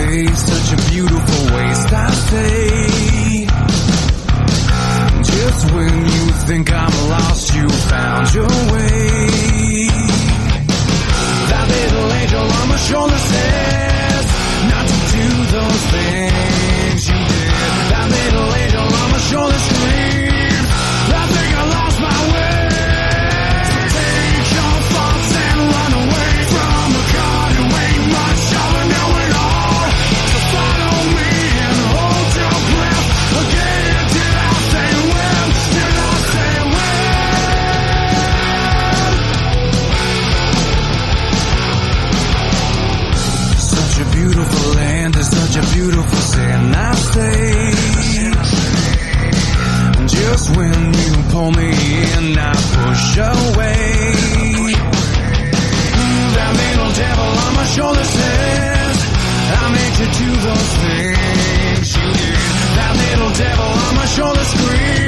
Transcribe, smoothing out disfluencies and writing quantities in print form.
day, such a beautiful waste, I say. Just when you think I'm lost, you found your way. That little angel on my shoulder says not to do those things you did. That little angel on my shoulder screams, I think I lost my way. So take your thoughts and run away from a God who ain't much of a know-it-all. So follow me and hold your breath. Again, did I say when? Did I say when? Such a beautiful land is such a beautiful sin, I say. Just when you pull me in, I push away. That little devil on my shoulder says I made you do those things you did. That little devil on my shoulder screams.